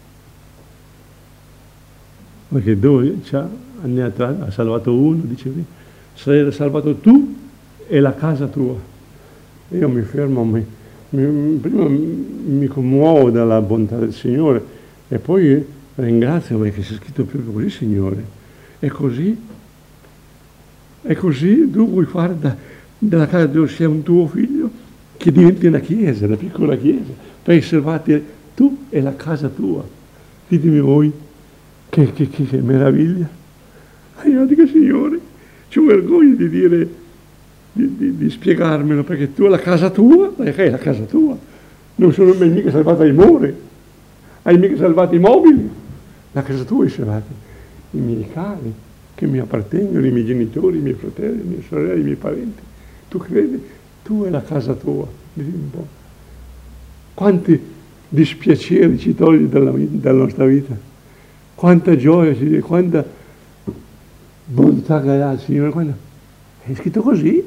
perché dove ne ha, ha salvato uno, dicevi, sarai salvato tu e la casa tua. Io mi fermo, mi, mi, prima mi commuovo dalla bontà del Signore e poi ringrazio perché c'è scritto proprio così, Signore. E così, e così tu vuoi fare da, della casa di Dio sia un tuo figlio che diventi una chiesa, una piccola chiesa, per salvarti tu e la casa tua. Ditemi voi che, che, che, che meraviglia. E io dico, Signore, ci vergogno di dire, di, di, di spiegarmelo, perché tu è la casa tua, perché è la casa tua. Non sono mica salvato ai muri, hai mica salvato i mobili. La casa tua è salvata i miei cari, che mi appartengono, i miei genitori, i miei fratelli, le mie sorelle, i miei parenti. Tu credi? Tu è la casa tua. Dimmi un po'. Quanti dispiaceri ci togli dalla, dalla nostra vita? Quanta gioia ci dice, quanta bontà che ha il Signore. Quanta... È scritto così?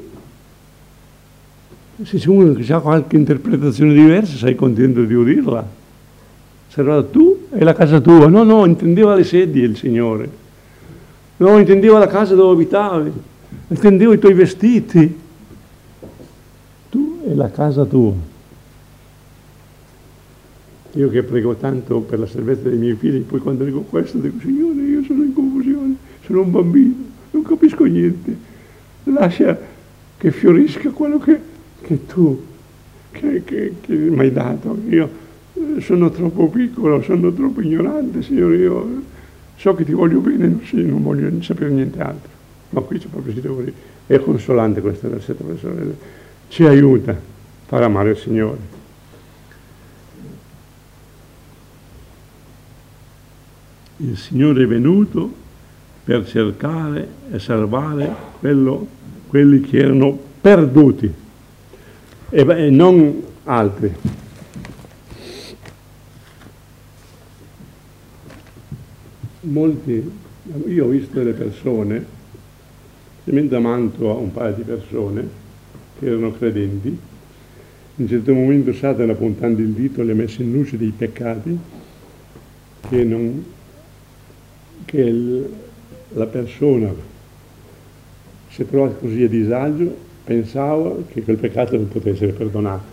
Se c'è uno che ha qualche interpretazione diversa, sei contento di udirla. Servato tu e la casa tua. No, no, intendeva le sedie il Signore. No, intendeva la casa dove abitavi. Intendeva i tuoi vestiti. Tu e la casa tua. Io che prego tanto per la salvezza dei miei figli, poi quando dico questo dico, Signore, io sono in confusione, sono un bambino, non capisco niente. Lascia che fiorisca quello che, che tu che, che, che mi hai dato. Io sono troppo piccolo, sono troppo ignorante, Signore, io so che ti voglio bene, non, sì, non voglio sapere niente altro. Ma qui c'è proprio, si devo dire, è consolante questo versetto, per le sorelle. Ci aiuta a far amare il Signore. Il Signore è venuto per cercare e salvare quello, quelli che erano perduti e, e non altri. Molti, io ho visto delle persone, specialmente a Mantova un paio di persone che erano credenti, in un certo momento Satana, puntando il dito, le ha messo in luce dei peccati che, non, che il, la persona si è trovata così a disagio, pensava che quel peccato non potesse essere perdonato.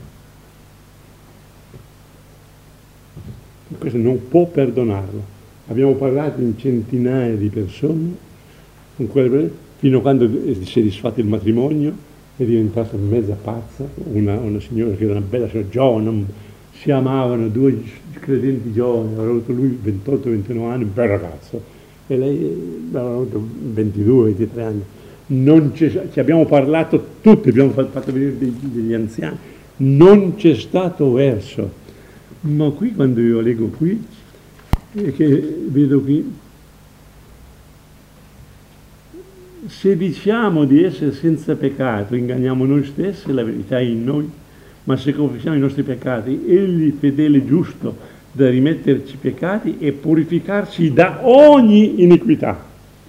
E questo non può perdonarlo. Abbiamo parlato in centinaia di persone, con quelle, fino a quando si è disfatto il matrimonio, è diventata mezza pazza, una, una signora che era una bella signora, giovane, si amavano, due credenti giovani, aveva avuto lui ventotto ventinove anni, un bel ragazzo, e lei aveva avuto ventidue ventitré anni. Non c'è, ci abbiamo parlato tutti, abbiamo fatto venire degli, degli anziani, non c'è stato verso. Ma qui, quando io leggo qui, e che vedo qui, se diciamo di essere senza peccato, inganniamo noi stessi, la verità è in noi, ma se confessiamo i nostri peccati, Egli fedele e giusto da rimetterci i peccati e purificarci da ogni iniquità.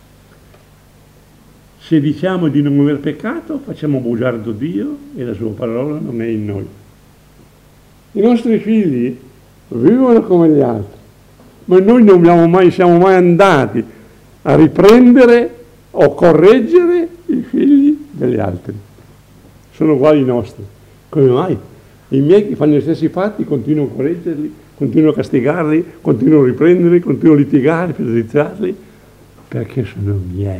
Se diciamo di non aver peccato, facciamo bugiardo Dio e la sua parola non è in noi. I nostri figli vivono come gli altri, ma noi non abbiamo mai, siamo mai andati a riprendere o correggere i figli degli altri. Sono uguali i nostri. Come mai? I miei che fanno gli stessi fatti continuo a correggerli, continuo a castigarli, continuo a riprenderli, continuo a litigare per drizzarli, perché sono miei.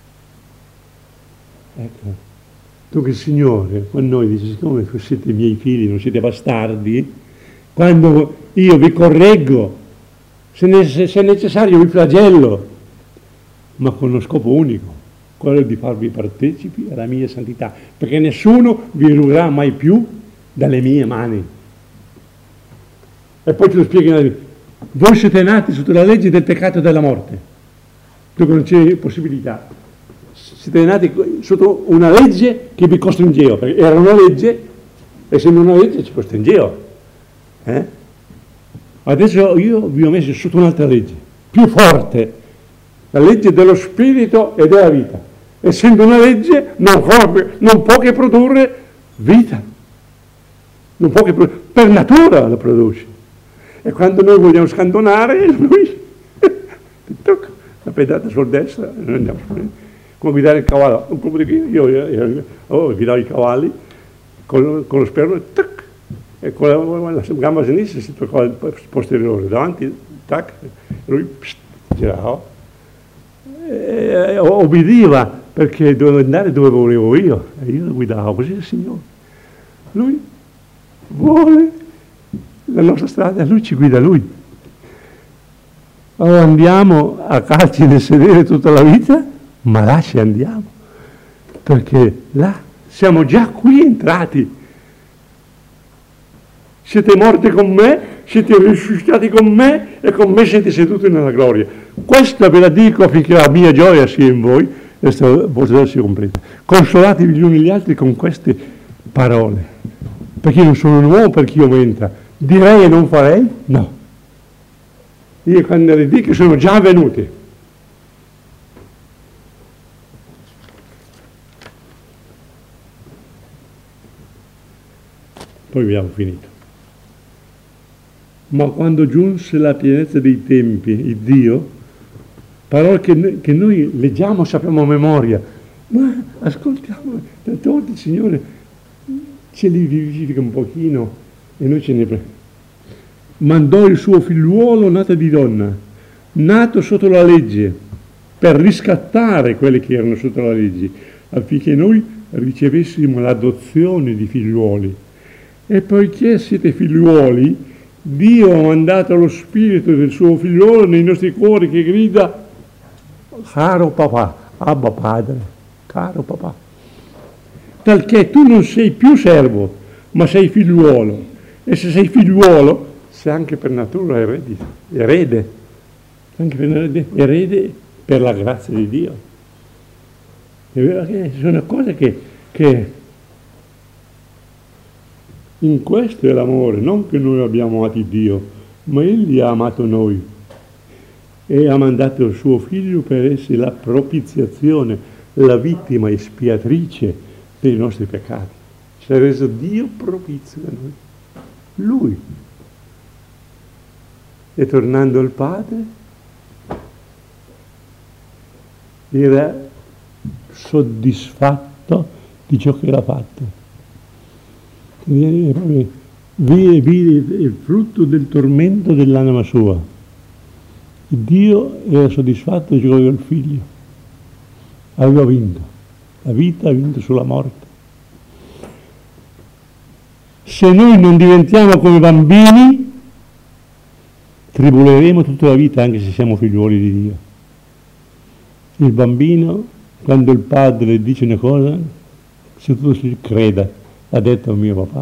Ecco. Dunque il Signore con noi dice, siccome siete i miei figli, non siete bastardi, quando io vi correggo, se, ne, se è necessario vi flagello, ma con uno scopo unico, quello di farvi partecipi alla mia santità, perché nessuno vi ruberà mai più dalle mie mani. E poi ce lo spiegano, voi siete nati sotto la legge del peccato e della morte, dove non c'è possibilità. Siete nati sotto una legge che vi costringeva, perché era una legge, essendo una legge ci costringeva. Eh? Adesso io vi ho messo sotto un'altra legge, più forte, la legge dello spirito e della vita. Essendo una legge non può, non può che produrre vita, non può che produrre, per natura la produce. E quando noi vogliamo scantonare, lui tocca la pedata sul destra e noi andiamo su. Come guidare il cavallo, un po' di io, io, io oh, guidavo i cavalli con, con lo sperno, tac, e con la, la gamba sinistra si toccava il posteriore, davanti, tac, e lui pst, girava, e, e obbediva perché dovevo andare dove volevo io, e io lo guidavo, così il Signore. Lui vuole la nostra strada, lui ci guida lui. Allora andiamo a calci nel sedere tutta la vita, ma là ci andiamo, perché là siamo già qui entrati. Siete morti con me, siete risuscitati con me e con me siete seduti nella gloria. Questa ve la dico affinché la mia gioia sia in voi e questa vostra sia completa. Consolatevi gli uni gli altri con queste parole, perché io non sono un uomo per chi io menta. Direi e non farei? No. Io quando le dico sono già avvenute. Poi abbiamo finito. Ma quando giunse la pienezza dei tempi, il Dio, parole che, che noi leggiamo, sappiamo a memoria, ma ascoltiamo, tante volte il Signore ce li vivifica un pochino e noi ce ne prendiamo. Mandò il suo figliuolo nato di donna, nato sotto la legge, per riscattare quelli che erano sotto la legge, affinché noi ricevessimo l'adozione di figliuoli. E poiché siete figliuoli, Dio ha mandato lo spirito del suo figliuolo nei nostri cuori che grida, caro papà, Abba padre, caro papà. Talché tu non sei più servo, ma sei figliuolo. E se sei figliuolo, sei anche per natura erede, erede, anche per erede, erede per la grazia di Dio. È vero che sono cose che... che in questo è l'amore, non che noi abbiamo amato Dio, ma Egli ha amato noi e ha mandato il suo figlio per essere la propiziazione, la vittima espiatrice per i nostri peccati. Ci ha reso Dio propizio a noi. Lui. E tornando al Padre, era soddisfatto di ciò che era fatto. Vide, vide il frutto del tormento dell'anima sua. Dio era soddisfatto di ciò che aveva il figlio. Aveva vinto. La vita ha vinto sulla morte. Se noi non diventiamo come bambini, tribuleremo tutta la vita anche se siamo figliuoli di Dio. Il bambino, quando il padre dice una cosa, se tu si creda, ha detto mio papà,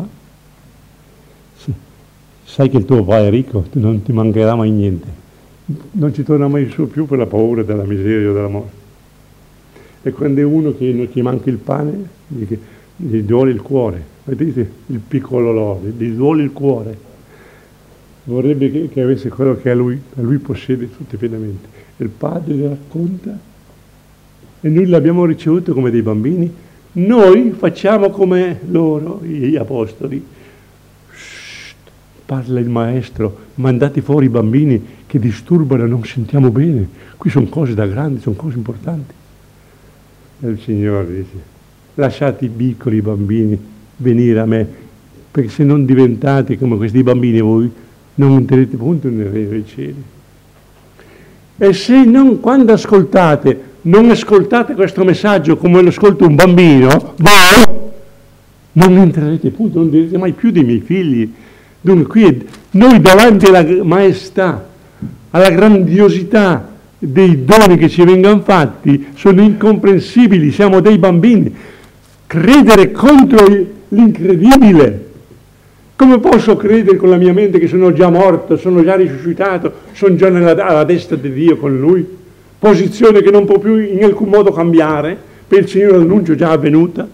sai che il tuo papà è ricco, non ti mancherà mai niente. Non ci torna mai su più per la paura della miseria o della morte. E quando è uno che non ti manca il pane, gli, gli duole il cuore. Vedete il piccolo Lore, gli duole il cuore. Vorrebbe che, che avesse quello che a lui, a lui possiede tutto pienamente. Il padre le racconta e noi l'abbiamo ricevuto come dei bambini. Noi facciamo come loro, gli apostoli. Shh, parla il maestro, mandate fuori i bambini che disturbano e non sentiamo bene. Qui sono cose da grandi, sono cose importanti. E il Signore dice, lasciate i piccoli bambini venire a me, perché se non diventate come questi bambini voi, non entrerete punto nel regno dei cieli. E se non, quando ascoltate, non ascoltate questo messaggio come lo ascolta un bambino, voi non entrerete punto, non direte mai più dei miei figli. Dunque qui è, noi davanti alla maestà, alla grandiosità dei doni che ci vengono fatti, sono incomprensibili, siamo dei bambini. Credere contro l'incredibile. Come posso credere con la mia mente che sono già morto, sono già risuscitato, sono già nella, alla destra di Dio con Lui? Posizione che non può più in alcun modo cambiare, per il Signore l'annuncio già avvenuta.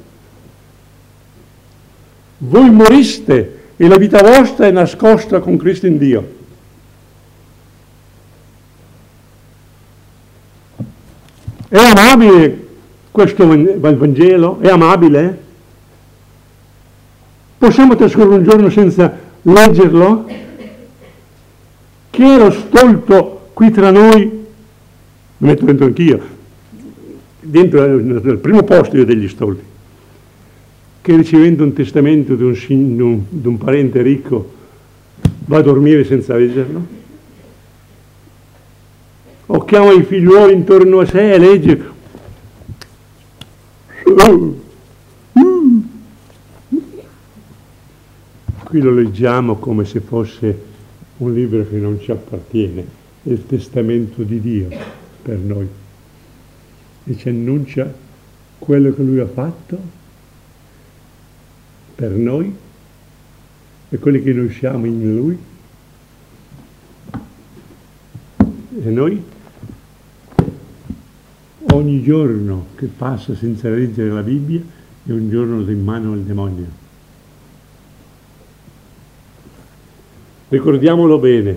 Voi moriste e la vita vostra è nascosta con Cristo in Dio. È amabile questo Vangelo? È amabile? Possiamo trascorrere un giorno senza leggerlo? Chi è lo stolto qui tra noi? Mi metto dentro anch'io, dentro nel primo posto io degli stolti, che ricevendo un testamento di un, di un, di un parente ricco va a dormire senza leggerlo? O chiama i figliuoli intorno a sé e legge. Qui lo leggiamo come se fosse un libro che non ci appartiene, è il testamento di Dio per noi. E ci annuncia quello che Lui ha fatto per noi e quelli che noi siamo in Lui. E noi ogni giorno che passa senza leggere la Bibbia è un giorno in mano al demonio. Ricordiamolo bene,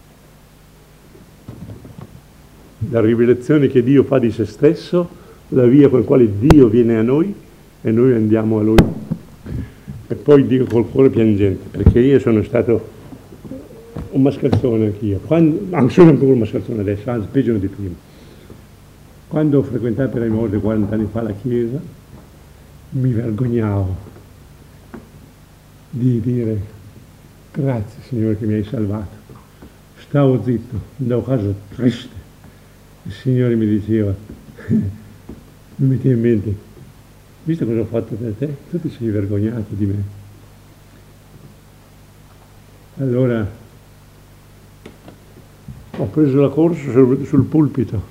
la rivelazione che Dio fa di se stesso, la via con la quale Dio viene a noi e noi andiamo a Lui. E poi dico col cuore piangente, perché io sono stato un mascalzone anch'io, quando, anzi sono ancora un mascalzone adesso, anzi peggio di prima. Quando ho frequentato per amore quaranta anni fa la Chiesa, mi vergognavo di dire grazie Signore che mi hai salvato. Stavo zitto, andavo a casa triste. Il Signore mi diceva, mi metteva in mente, visto cosa ho fatto per te, tu ti sei vergognato di me. Allora ho preso la corsa sul, sul pulpito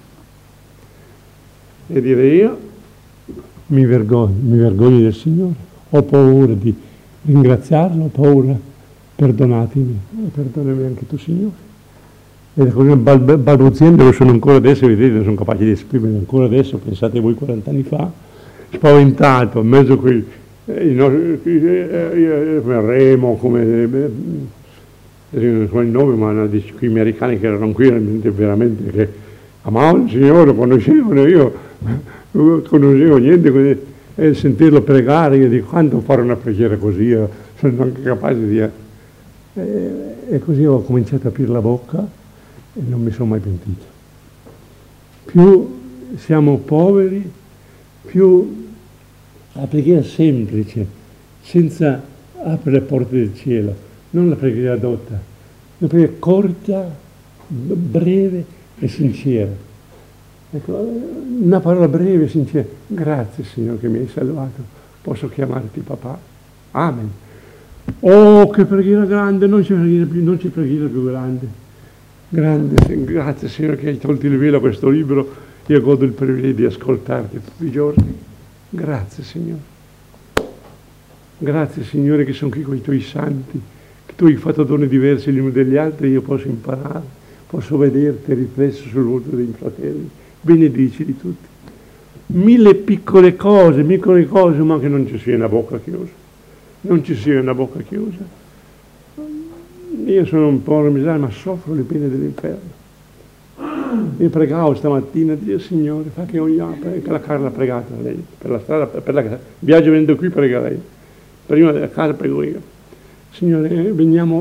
e dire io mi vergogno, mi vergogno del Signore, ho paura di ringraziarlo, ho paura, perdonatemi, perdonami anche tu Signore. E così balbuziendo lo sono ancora adesso, vedete, non sono capace di esprimere ancora adesso, pensate voi quaranta anni fa, spaventato, in mezzo a quei, eh, no, eh, come Remo, come, eh, eh, come il nome, ma no, quei americani che erano qui, veramente che amavano il Signore, lo conoscevano, io non conoscevo niente, così, e sentirlo pregare, io dico, quando fare una preghiera così, io sono anche capace di... Eh, e così ho cominciato a aprire la bocca, e non mi sono mai pentito. Più siamo poveri, più la preghiera semplice, senza aprire le porte del cielo, non la preghiera dotta, la preghiera corta, breve e sincera. Ecco, una parola breve e sincera. Grazie Signore che mi hai salvato, posso chiamarti papà? Amen. Oh, che preghiera grande, non c'è preghiera più, non c'è preghiera più grande. Grande, grazie Signore che hai tolto il velo a questo libro, io godo il privilegio di ascoltarti tutti i giorni. Grazie Signore. Grazie Signore che sono qui con i tuoi santi, che tu hai fatto doni diversi gli uni degli altri, io posso imparare, posso vederti riflesso sul volto dei fratelli. Benedici di tutti. Mille piccole cose, piccole cose, ma che non ci sia una bocca chiusa. Non ci sia una bocca chiusa. Io sono un po' miserabile, ma soffro le pene dell'inferno. Io pregavo stamattina, Dio Signore, fa che ogni che la Carla ha pregato lei, per la strada, per la viaggio venendo qui prega lei. Prima della casa prego io. Signore, veniamo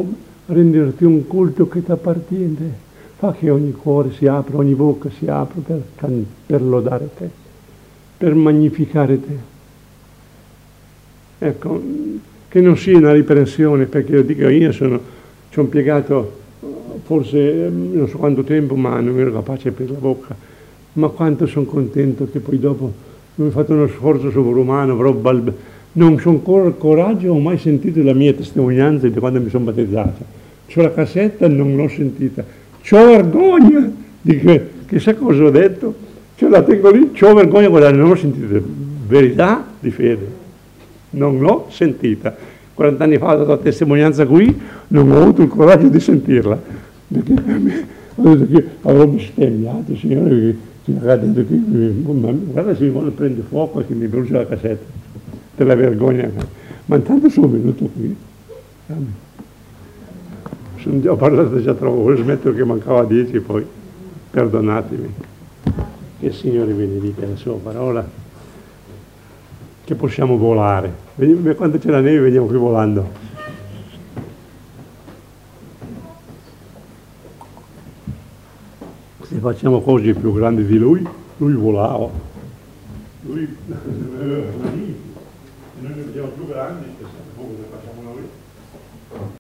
renderti un culto che ti appartiene. Fa che ogni cuore si apra, ogni bocca si apra per, per lodare te, per magnificare te. Ecco, che non sia una riprensione, perché io dico, io sono, ci ho impiegato forse non so quanto tempo, ma non ero capace per la bocca, ma quanto sono contento che poi dopo non ho fatto uno sforzo sovrumano, però balb- non sono ancora il coraggio, ho mai sentito la mia testimonianza di quando mi sono battezzato. C'ho la cassetta, non l'ho sentita. C'ho vergogna di che, chissà cosa ho detto, ce la tengo lì, c'ho vergogna, guardare, non l'ho sentita. Verità di fede, non l'ho sentita. quaranta anni fa ho dato la testimonianza qui, non ho avuto il coraggio di sentirla, perché ho detto che avevo bestemmiato, signore, che, che ha detto che guarda se mi vuole prendere fuoco e che mi brucia la cassetta, per la vergogna. Ma intanto sono venuto qui. Sono, ho parlato già troppo, volevo smettere che mancava dieci, poi perdonatemi. Che il Signore benedica la sua parola, che possiamo volare. Vediamo, quando c'è la neve veniamo qui volando. Se facciamo cose più grandi di lui, lui volava. Lui noi ne vediamo più grandi, che se facciamo noi.